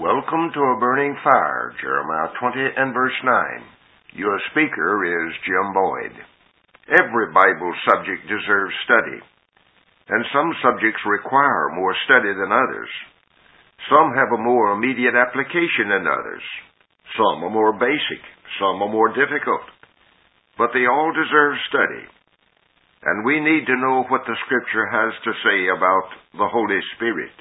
Welcome to A Burning Fire, Jeremiah 20 and verse 9. Your speaker is Jim Boyd. Every Bible subject deserves study, and some subjects require more study than others. Some have a more immediate application than others. Some are more basic, some are more difficult. But they all deserve study. And we need to know what the Scripture has to say about the Holy Spirit.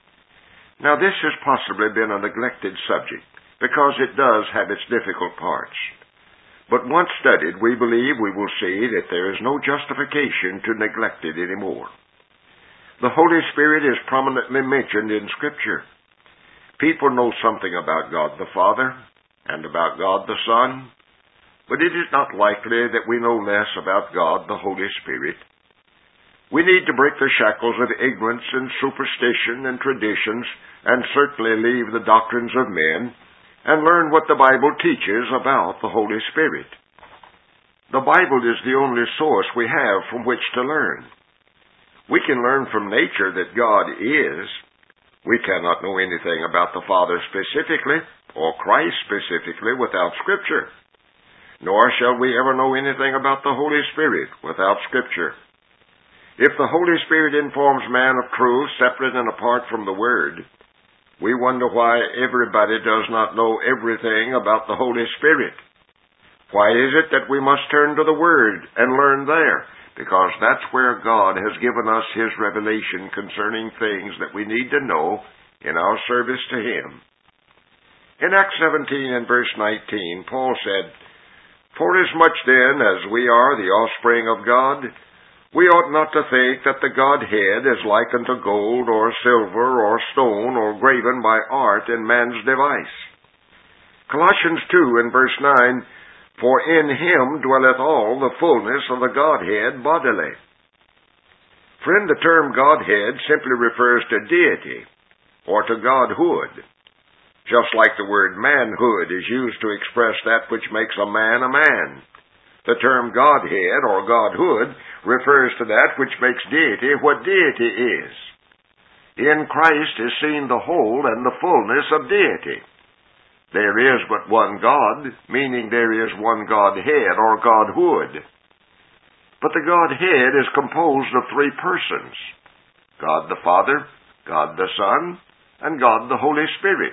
Now, this has possibly been a neglected subject because it does have its difficult parts. But once studied, we believe we will see that there is no justification to neglect it anymore. The Holy Spirit is prominently mentioned in Scripture. People know something about God the Father and about God the Son, but it is not likely that we know less about God the Holy Spirit. We need to break the shackles of ignorance and superstition and traditions and certainly leave the doctrines of men and learn what the Bible teaches about the Holy Spirit. The Bible is the only source we have from which to learn. We can learn from nature that God is. We cannot know anything about the Father specifically or Christ specifically without Scripture. Nor shall we ever know anything about the Holy Spirit without Scripture. If the Holy Spirit informs man of truth separate and apart from the Word, we wonder why everybody does not know everything about the Holy Spirit. Why is it that we must turn to the Word and learn there? Because that's where God has given us His revelation concerning things that we need to know in our service to Him. In Acts 17 and verse 19, Paul said, "Forasmuch then as we are the offspring of God, we ought not to think that the Godhead is likened to gold or silver or stone or graven by art in man's device." Colossians 2 and verse 9, "For in Him dwelleth all the fullness of the Godhead bodily." Friend, the term Godhead simply refers to deity or to Godhood, just like the word manhood is used to express that which makes a man a man. The term Godhead or Godhood refers to that which makes deity what deity is. In Christ is seen the whole and the fullness of deity. There is but one God, meaning there is one Godhead or Godhood. But the Godhead is composed of three persons: God the Father, God the Son, and God the Holy Spirit.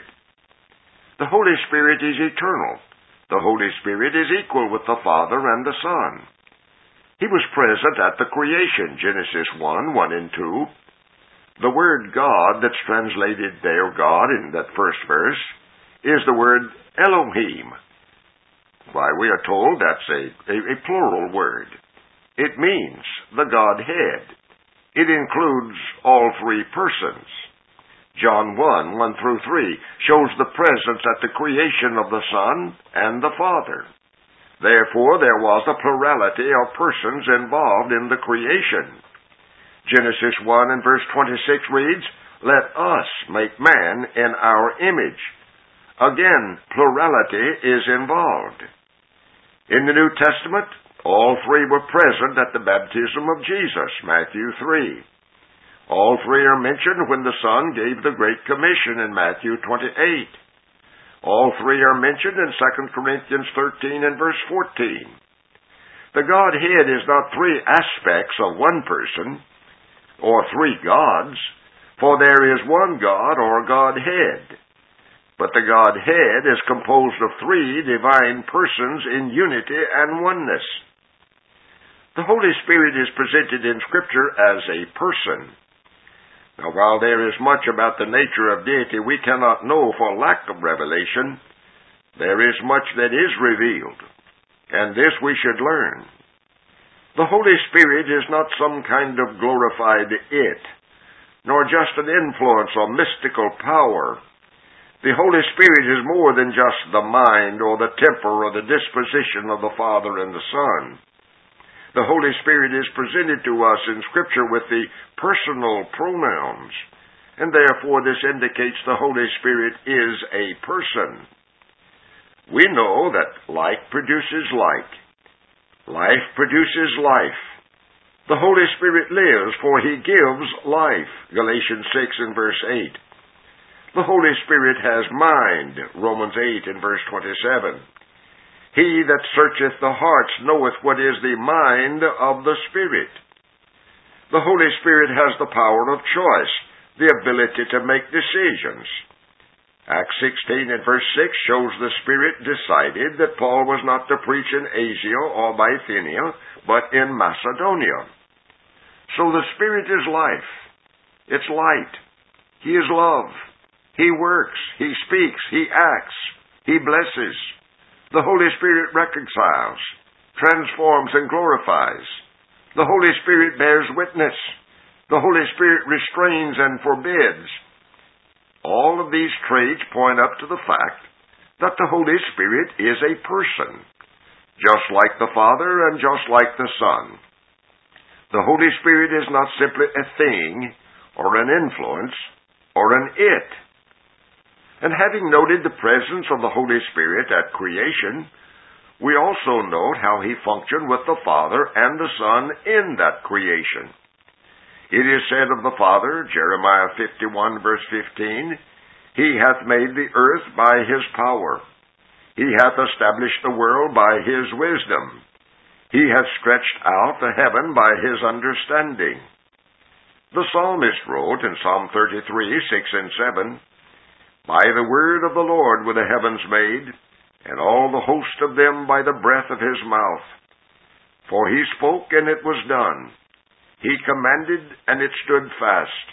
The Holy Spirit is eternal. The Holy Spirit is equal with the Father and the Son. He was present at the creation, Genesis 1, 1 and 2. The word God that's translated there, God, in that first verse, is the word Elohim. Why, we are told that's a plural word. It means the Godhead. It includes all three persons. John 1, 1 through 3 shows the presence at the creation of the Son and the Father. Therefore, there was a plurality of persons involved in the creation. Genesis 1 and verse 26 reads, "Let us make man in our image." Again, plurality is involved. In the New Testament, all three were present at the baptism of Jesus, Matthew 3. All three are mentioned when the Son gave the Great Commission in Matthew 28. All three are mentioned in 2 Corinthians 13 and verse 14. The Godhead is not three aspects of one person or three gods, for there is one God or Godhead. But the Godhead is composed of three divine persons in unity and oneness. The Holy Spirit is presented in Scripture as a person. Now, while there is much about the nature of deity we cannot know for lack of revelation, there is much that is revealed, and this we should learn. The Holy Spirit is not some kind of glorified it, nor just an influence or mystical power. The Holy Spirit is more than just the mind or the temper or the disposition of the Father and the Son. The Holy Spirit is presented to us in Scripture with the personal pronouns, and therefore this indicates the Holy Spirit is a person. We know that like produces like. Life produces life. The Holy Spirit lives, for He gives life, Galatians 6 and verse 8. The Holy Spirit has mind, Romans 8 and verse 27. He that searcheth the hearts knoweth what is the mind of the Spirit. The Holy Spirit has the power of choice, the ability to make decisions. Acts 16 and verse 6 shows the Spirit decided that Paul was not to preach in Asia or Bithynia, but in Macedonia. So the Spirit is life. It's light. He is love. He works. He speaks. He acts. He blesses. The Holy Spirit reconciles, transforms, and glorifies. The Holy Spirit bears witness. The Holy Spirit restrains and forbids. All of these traits point up to the fact that the Holy Spirit is a person, just like the Father and just like the Son. The Holy Spirit is not simply a thing or an influence or an it. And having noted the presence of the Holy Spirit at creation, we also note how he functioned with the Father and the Son in that creation. It is said of the Father, Jeremiah 51 verse 15, He hath made the earth by His power. He hath established the world by His wisdom. He hath stretched out the heaven by His understanding. The psalmist wrote in Psalm 33, 6 and 7, By the word of the Lord were the heavens made, and all the host of them by the breath of His mouth. For He spoke, and it was done. He commanded, and it stood fast.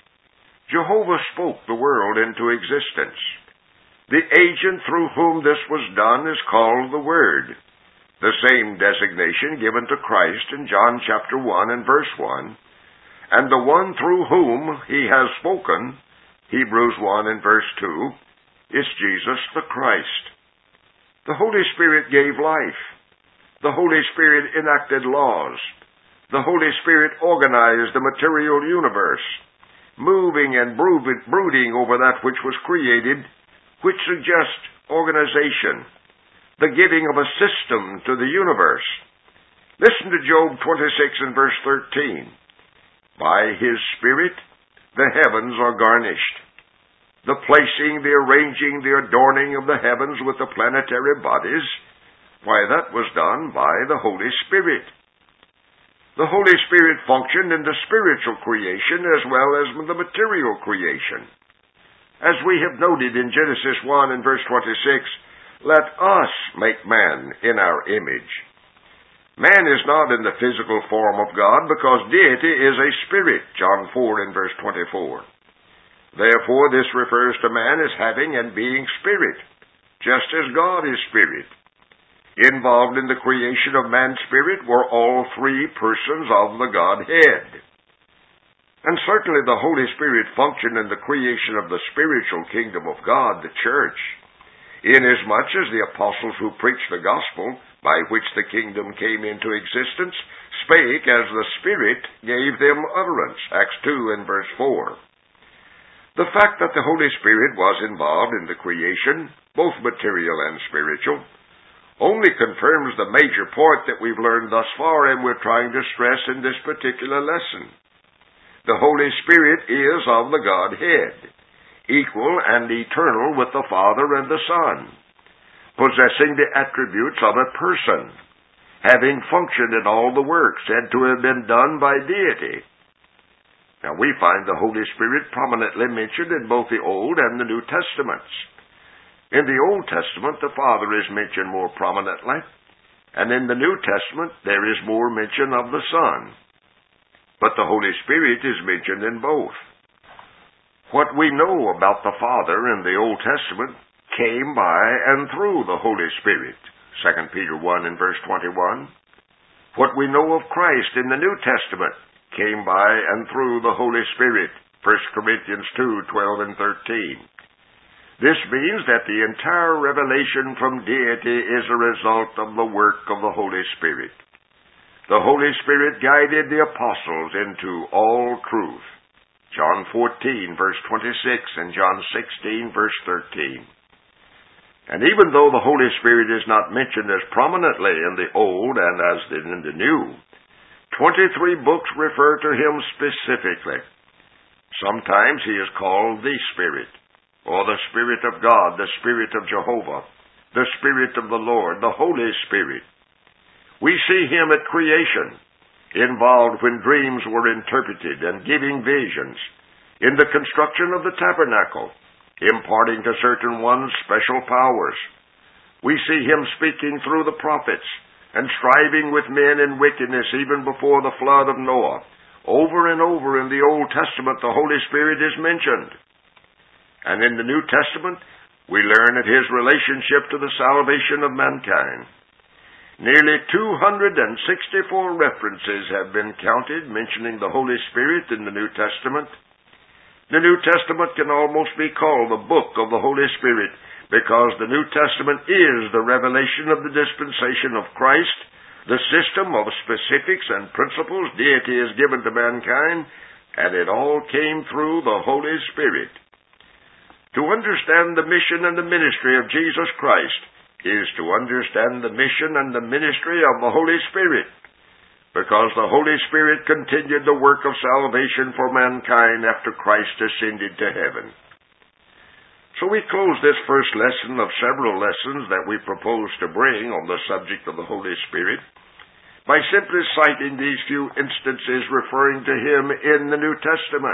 Jehovah spoke the world into existence. The agent through whom this was done is called the Word, the same designation given to Christ in John chapter 1 and verse 1, and the one through whom He has spoken, Hebrews 1 and verse 2, is Jesus the Christ. The Holy Spirit gave life. The Holy Spirit enacted laws. The Holy Spirit organized the material universe, moving and brooding over that which was created, which suggests organization, the giving of a system to the universe. Listen to Job 26 and verse 13. By His Spirit the heavens are garnished. The placing, the arranging, the adorning of the heavens with the planetary bodies, why, that was done by the Holy Spirit. The Holy Spirit functioned in the spiritual creation as well as in the material creation. As we have noted in Genesis 1 and verse 26, let us make man in our image. Man is not in the physical form of God because deity is a spirit, John 4 and verse 24. Therefore, this refers to man as having and being spirit, just as God is spirit. Involved in the creation of man's spirit were all three persons of the Godhead. And certainly the Holy Spirit functioned in the creation of the spiritual kingdom of God, the church, inasmuch as the apostles who preached the gospel, by which the kingdom came into existence, spake as the Spirit gave them utterance, Acts 2 and verse 4. The fact that the Holy Spirit was involved in the creation, both material and spiritual, only confirms the major point that we've learned thus far and we're trying to stress in this particular lesson. The Holy Spirit is of the Godhead, equal and eternal with the Father and the Son, possessing the attributes of a person, having functioned in all the work said to have been done by deity. Now we find the Holy Spirit prominently mentioned in both the Old and the New Testaments. In the Old Testament, the Father is mentioned more prominently, and in the New Testament, there is more mention of the Son. But the Holy Spirit is mentioned in both. What we know about the Father in the Old Testament came by and through the Holy Spirit, 2 Peter 1 and verse 21. What we know of Christ in the New Testament came by and through the Holy Spirit, 1 Corinthians 2, 12 and 13. This means that the entire revelation from deity is a result of the work of the Holy Spirit. The Holy Spirit guided the apostles into all truth. John 14, verse 26, and John 16, verse 13. And even though the Holy Spirit is not mentioned as prominently in the Old and as in the New, 23 books refer to Him specifically. Sometimes He is called the Spirit. or the Spirit of God, the Spirit of Jehovah, the Spirit of the Lord, the Holy Spirit. We see Him at creation, involved when dreams were interpreted and giving visions, in the construction of the tabernacle, imparting to certain ones special powers. We see Him speaking through the prophets and striving with men in wickedness even before the flood of Noah. Over and over in the Old Testament, the Holy Spirit is mentioned. And in the New Testament, we learn of His relationship to the salvation of mankind. Nearly 264 references have been counted mentioning the Holy Spirit in the New Testament. The New Testament can almost be called the book of the Holy Spirit, because the New Testament is the revelation of the dispensation of Christ, the system of specifics and principles deity is given to mankind, and it all came through the Holy Spirit. To understand the mission and the ministry of Jesus Christ is to understand the mission and the ministry of the Holy Spirit, because the Holy Spirit continued the work of salvation for mankind after Christ ascended to heaven. So we close this first lesson of several lessons that we propose to bring on the subject of the Holy Spirit by simply citing these few instances referring to Him in the New Testament.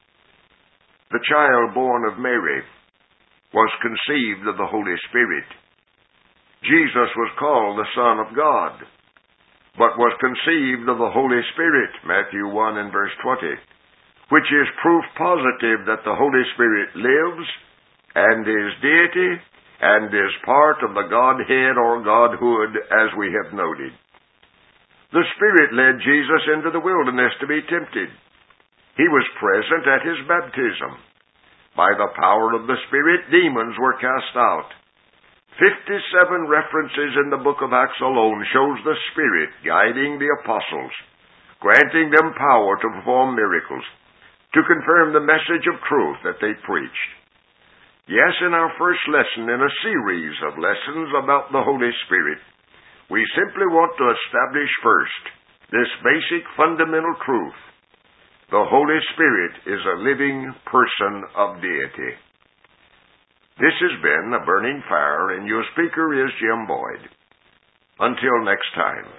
The child born of Mary was conceived of the Holy Spirit. Jesus was called the Son of God, but was conceived of the Holy Spirit, Matthew 1 and verse 20, which is proof positive that the Holy Spirit lives and is deity and is part of the Godhead or Godhood, as we have noted. The Spirit led Jesus into the wilderness to be tempted. He was present at His baptism. By the power of the Spirit, demons were cast out. 57 references in the book of Acts alone shows the Spirit guiding the apostles, granting them power to perform miracles, to confirm the message of truth that they preached. Yes, in our first lesson in a series of lessons about the Holy Spirit, we simply want to establish first this basic fundamental truth. The Holy Spirit is a living person of deity. This has been A Burning Fire, and your speaker is Jim Boyd. Until next time.